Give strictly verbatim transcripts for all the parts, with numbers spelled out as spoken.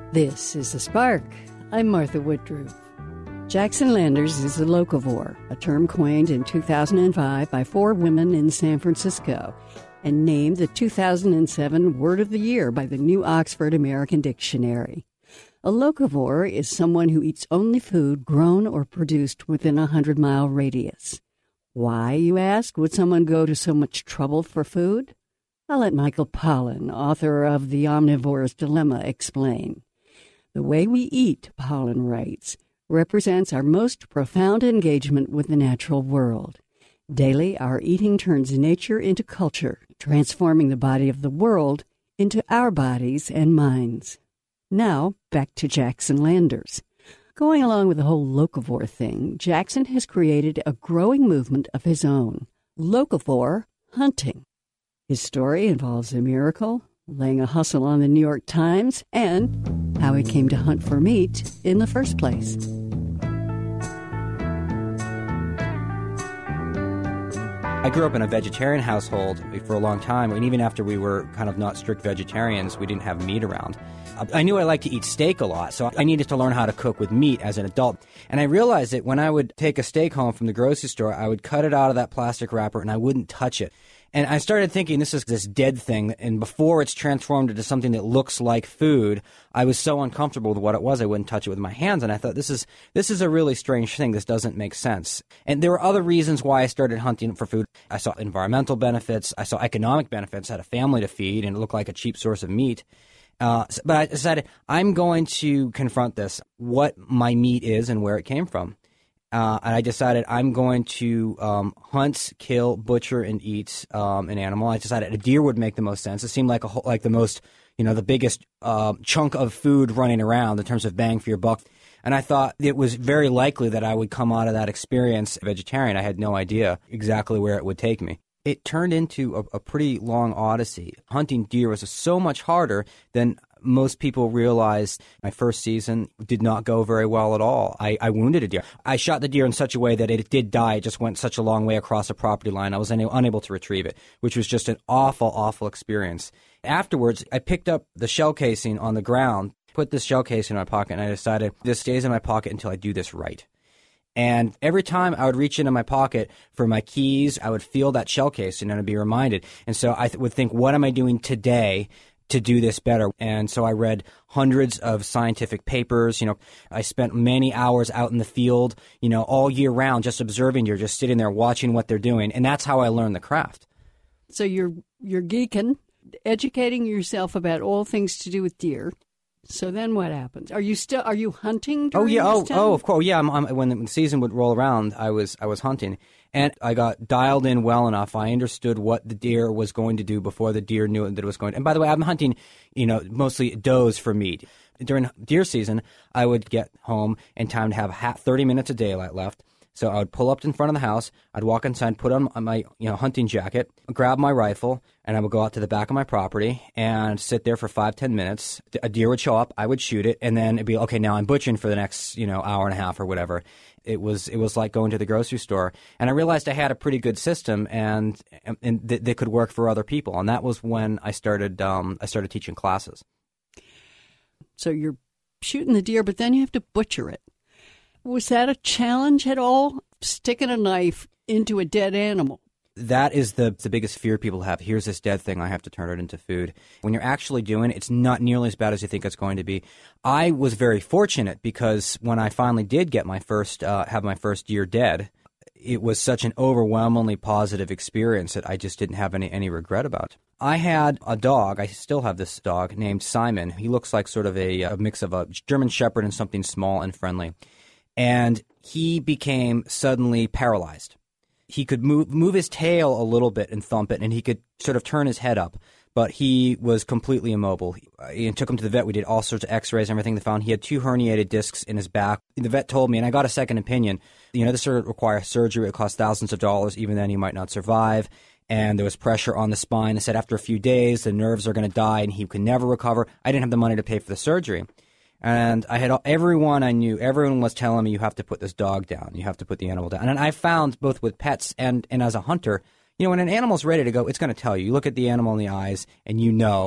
This is The Spark. I'm Martha Woodruff. Jackson Landers is a locavore, a term coined in two thousand five by four women in San Francisco and named the two thousand seven Word of the Year by the New Oxford American Dictionary. A locavore is someone who eats only food grown or produced within a hundred-mile radius. Why, you ask, would someone go to so much trouble for food? I'll let Michael Pollan, author of The Omnivore's Dilemma, explain. The way we eat, Pollan writes, represents our most profound engagement with the natural world. Daily, our eating turns nature into culture, transforming the body of the world into our bodies and minds. Now, back to Jackson Landers. Going along with the whole locavore thing, Jackson has created a growing movement of his own, locavore hunting. His story involves a miracle, laying a hustle on the New York Times, and how he came to hunt for meat in the first place. I grew up in a vegetarian household for a long time, and even after we were kind of not strict vegetarians, we didn't have meat around. I knew I liked to eat steak a lot, so I needed to learn how to cook with meat as an adult. And I realized that when I would take a steak home from the grocery store, I would cut it out of that plastic wrapper and I wouldn't touch it. And I started thinking this is this dead thing, and before it's transformed into something that looks like food, I was so uncomfortable with what it was, I wouldn't touch it with my hands, and I thought, this is this is a really strange thing. This doesn't make sense. And there were other reasons why I started hunting for food. I saw environmental benefits. I saw economic benefits. I had a family to feed, and it looked like a cheap source of meat. Uh, but I decided I'm going to confront this, what my meat is and where it came from. Uh, and I decided I'm going to um, hunt, kill, butcher, and eat um, an animal. I decided a deer would make the most sense. It seemed like a whole, like the most, you know, the biggest uh, chunk of food running around in terms of bang for your buck. And I thought it was very likely that I would come out of that experience vegetarian. I had no idea exactly where it would take me. It turned into a, a pretty long odyssey. Hunting deer was so much harder than most people realized. My first season did not go very well at all. I, I wounded a deer. I shot the deer in such a way that it did die. It just went such a long way across a property line. I was una- unable to retrieve it, which was just an awful, awful experience. Afterwards, I picked up the shell casing on the ground, put this shell casing in my pocket, and I decided this stays in my pocket until I do this right. And every time I would reach into my pocket for my keys, I would feel that shell casing and I'd be reminded. And so I th- would think, what am I doing today to do this better? And so I read hundreds of scientific papers. You know, I spent many hours out in the field, you know, all year round, just observing deer, just sitting there watching what they're doing. And that's how I learned the craft. So you're you're geeking, educating yourself about all things to do with deer. So then what happens? Are you still are you hunting during Oh yeah, oh this time? oh of course, yeah. I'm, I'm, when the season would roll around, I was I was hunting, and I got dialed in well enough. I understood what the deer was going to do before the deer knew that it was going to. And by the way, I'm hunting, you know, mostly does for meat. During deer season, I would get home in time to have thirty minutes of daylight left. So I would pull up in front of the house, I'd walk inside, put on my you know hunting jacket, grab my rifle, and I would go out to the back of my property and sit there for five, ten minutes. A deer would show up, I would shoot it, and then it'd be, okay, now I'm butchering for the next you know hour and a half or whatever. It was it was like going to the grocery store. And I realized I had a pretty good system and, and th- that could work for other people. And that was when I started um, I started teaching classes. So you're shooting the deer, but then you have to butcher it. Was that a challenge at all, sticking a knife into a dead animal? That is the the biggest fear people have. Here's this dead thing, I have to turn it into food. When you're actually doing it, it's not nearly as bad as you think it's going to be. I was very fortunate because when I finally did get my first, uh, have my first deer dead, it was such an overwhelmingly positive experience that I just didn't have any, any regret about. I had a dog, I still have this dog, named Simon. He looks like sort of a, a mix of a German Shepherd and something small and friendly. And he became suddenly paralyzed. He could move move his tail a little bit and thump it, and he could sort of turn his head up, but he was completely immobile. He, took him to the vet. We did all sorts of x-rays and everything. They found he had two herniated discs in his back. The vet told me, and I got a second opinion, you know, this would require surgery. It cost thousands of dollars. Even then, he might not survive. And there was pressure on the spine. They said after a few days, the nerves are going to die, and he could never recover. I didn't have the money to pay for the surgery. And I had everyone I knew, everyone was telling me, you have to put this dog down. You have to put the animal down. And I found both with pets and, and as a hunter, you know, when an animal's ready to go, it's going to tell you. You look at the animal in the eyes and you know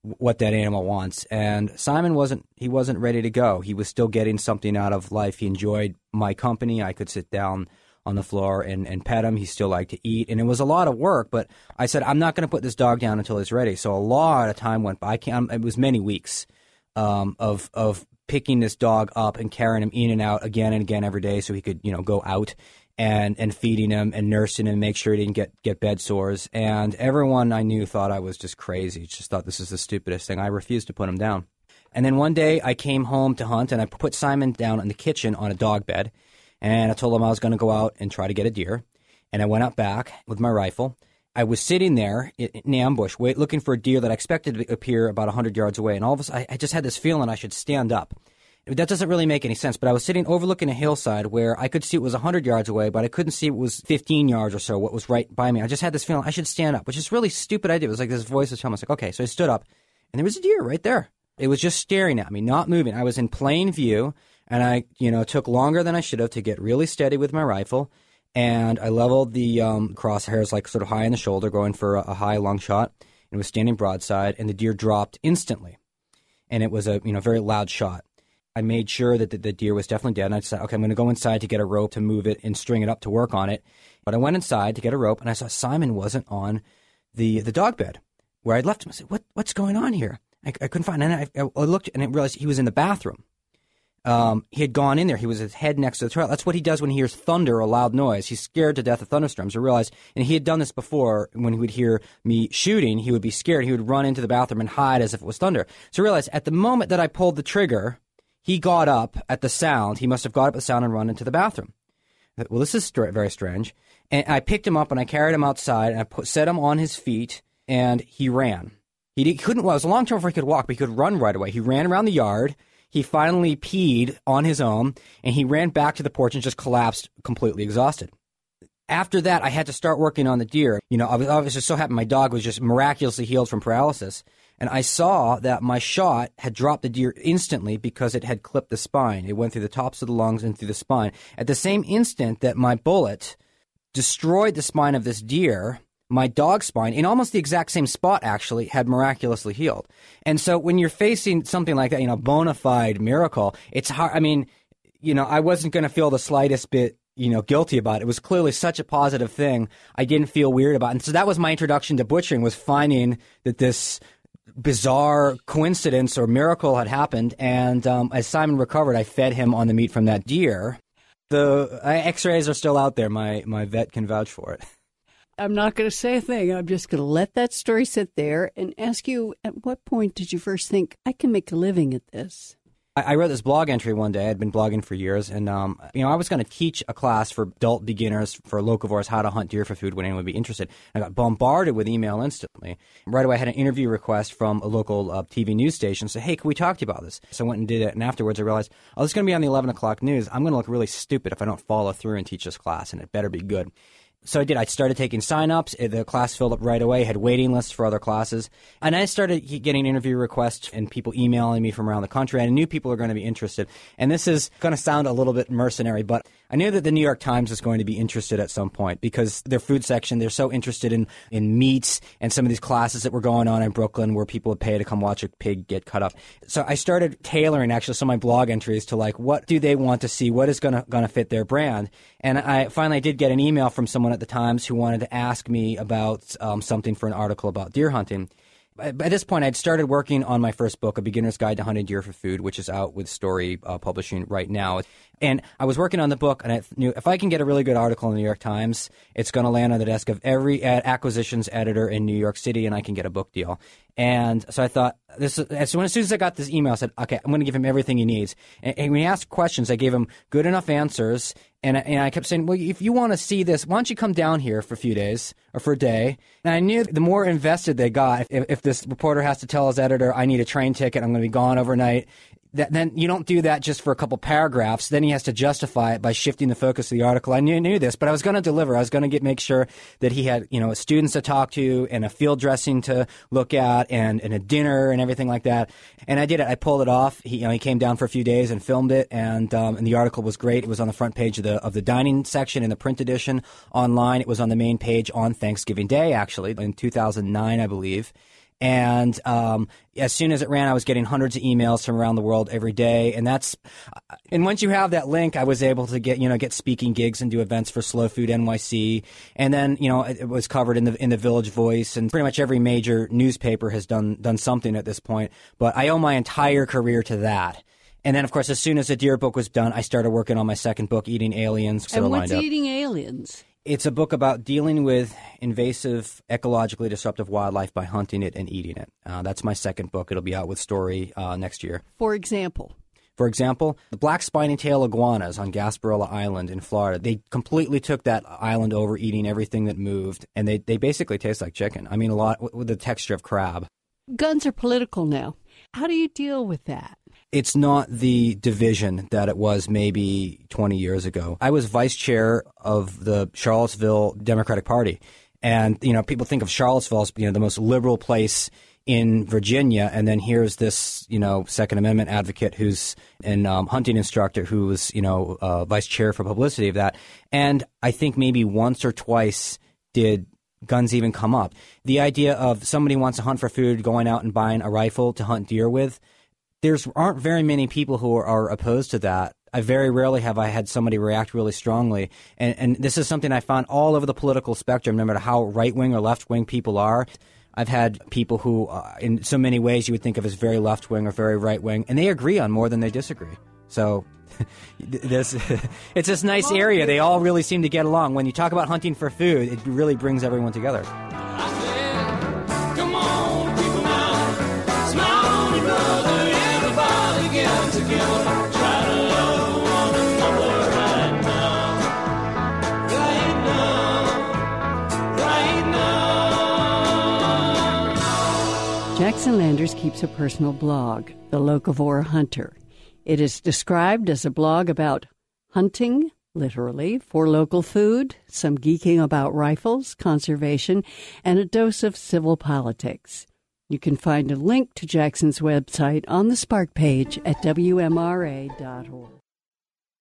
what that animal wants. And Simon wasn't, he wasn't ready to go. He was still getting something out of life. He enjoyed my company. I could sit down on the floor and, and pet him. He still liked to eat. And it was a lot of work, but I said, I'm not going to put this dog down until he's ready. So a lot of time went by. I can't, it was many weeks um, of, of picking this dog up and carrying him in and out again and again every day so he could, you know, go out. And, and feeding him and nursing him, make sure he didn't get, get bed sores. And everyone I knew thought I was just crazy, just thought this is the stupidest thing. I refused to put him down. And then one day I came home to hunt and I put Simon down in the kitchen on a dog bed. And I told him I was going to go out and try to get a deer. And I went out back with my rifle. I was sitting there in ambush, wait, looking for a deer that I expected to appear about one hundred yards away. And all of a sudden, I just had this feeling I should stand up. That doesn't really make any sense, but I was sitting overlooking a hillside where I could see it was one hundred yards away, but I couldn't see it was fifteen yards or so, what was right by me. I just had this feeling I should stand up, which is really stupid idea. It was like this voice was telling me, I was like, okay. So I stood up, and there was a deer right there. It was just staring at me, not moving. I was in plain view, and I, you know, took longer than I should have to get really steady with my rifle, and I leveled the um, crosshairs like sort of high in the shoulder, going for a, a high long shot, and it was standing broadside, and the deer dropped instantly, and it was a, you know, very loud shot. I made sure that the, the deer was definitely dead, and I said, okay, I'm going to go inside to get a rope to move it and string it up to work on it. But I went inside to get a rope, and I saw Simon wasn't on the the dog bed where I'd left him. I said, what what's going on here? I, I couldn't find him. And I, I looked, and I realized he was in the bathroom. Um, he had gone in there. He was his head next to the toilet. That's what he does when he hears thunder or a loud noise. He's scared to death of thunderstorms. I realized, and he had done this before, when he would hear me shooting, he would be scared. He would run into the bathroom and hide as if it was thunder. So I realized at the moment that I pulled the trigger, he got up at the sound. He must have got up at the sound and run into the bathroom. Well, this is st- very strange. And I picked him up and I carried him outside and I put, set him on his feet, and he ran. He did, couldn't, well, it was a long time before he could walk, but he could run right away. He ran around the yard. He finally peed on his own, and he ran back to the porch and just collapsed completely exhausted. After that, I had to start working on the deer. You know, I was, I was just so happy my dog was just miraculously healed from paralysis. And I saw that my shot had dropped the deer instantly because it had clipped the spine. It went through the tops of the lungs and through the spine. At the same instant that my bullet destroyed the spine of this deer, my dog's spine, in almost the exact same spot, actually, had miraculously healed. And so when you're facing something like that, you know, bona fide miracle, it's hard. I mean, you know, I wasn't going to feel the slightest bit, you know, guilty about it. It was clearly such a positive thing. I didn't feel weird about it. And so that was my introduction to butchering, was finding that this bizarre coincidence or miracle had happened. And um, as Simon recovered, I fed him on the meat from that deer. The uh, x-rays are still out there. My, my vet can vouch for it. I'm not going to say a thing. I'm just going to let that story sit there and ask you, at what point did you first think, I can make a living at this? I wrote this blog entry one day. I'd been blogging for years, and um, you know, I was going to teach a class for adult beginners, for locavores, how to hunt deer for food when anyone would be interested. I got bombarded with email instantly. Right away, I had an interview request from a local uh, T V news station. Said, "Hey, can we talk to you about this?" So I went and did it, and afterwards, I realized, oh, this is going to be on the eleven o'clock news. I'm going to look really stupid if I don't follow through and teach this class, and it better be good. So I did. I started taking sign-ups. The class filled up right away, had waiting lists for other classes. And I started getting interview requests and people emailing me from around the country. And I knew people were going to be interested. And this is going to sound a little bit mercenary, but I knew that the New York Times was going to be interested at some point because their food section, they're so interested in, in meats and some of these classes that were going on in Brooklyn where people would pay to come watch a pig get cut up. So I started tailoring actually some of my blog entries to like, what do they want to see? What is going to going to fit their brand? And I finally did get an email from someone at the Times who wanted to ask me about um, something for an article about deer hunting. At this point, I'd started working on my first book, A Beginner's Guide to Hunting Deer for Food, which is out with Story uh, Publishing right now. And I was working on the book, and I knew if I can get a really good article in the New York Times, it's going to land on the desk of every acquisitions editor in New York City, and I can get a book deal. And so I thought, this. So as soon as I got this email, I said, okay, I'm going to give him everything he needs. And, and when he asked questions, I gave him good enough answers. And, and I kept saying, well, if you want to see this, why don't you come down here for a few days or for a day? And I knew the more invested they got, if, if this reporter has to tell his editor, I need a train ticket, I'm going to be gone overnight, that, then you don't do that just for a couple paragraphs. Then he has to justify it by shifting the focus of the article. I knew, knew this, but I was going to deliver. I was going to get make sure that he had, you know, students to talk to and a field dressing to look at and, and a dinner and everything like that. And I did it. I pulled it off. He, you know, he came down for a few days and filmed it, and um, and the article was great. It was on the front page of the of the dining section in the print edition. Online, it was on the main page on Thanksgiving Day, actually, in two thousand nine, I believe. And um, as soon as it ran, I was getting hundreds of emails from around the world every day. And that's, and once you have that link, I was able to get, you know, get speaking gigs and do events for Slow Food N Y C. And then, you know, it, it was covered in the in the Village Voice, and pretty much every major newspaper has done done something at this point. But I owe my entire career to that. And then, of course, as soon as the deer book was done, I started working on my second book, Eating Aliens. And what's Eating Aliens? It's a book about dealing with invasive, ecologically disruptive wildlife by hunting it and eating it. Uh, that's my second book. It'll be out with Story uh, next year. For example? For example, the black spiny tail iguanas on Gasparilla Island in Florida. They completely took that island over, eating everything that moved, and they, they basically taste like chicken. I mean, a lot with the texture of crab. Guns are political now. How do you deal with that? It's not the division that it was maybe twenty years ago. I was vice chair of the Charlottesville Democratic Party. And, you know, people think of Charlottesville as, you know, the most liberal place in Virginia. And then here's this, you know, Second Amendment advocate who's an um, hunting instructor who was, you know, uh, vice chair for publicity of that. And I think maybe once or twice did guns even come up. The idea of somebody wants to hunt for food, going out and buying a rifle to hunt deer with, There's aren't very many people who are, are opposed to that. I very rarely have I had somebody react really strongly. And, and this is something I found all over the political spectrum, no matter how right-wing or left-wing people are. I've had people who, uh, in so many ways, you would think of as very left-wing or very right-wing, and they agree on more than they disagree. So this, it's this nice area. They all really seem to get along. When you talk about hunting for food, it really brings everyone together. Together, try to love one another right now, right now, right now. Jackson Landers keeps a personal blog, The Locavore Hunter. It is described as a blog about hunting, literally, for local food, some geeking about rifles, conservation, and a dose of civil politics. You can find a link to Jackson's website on the Spark page at W M R A dot org.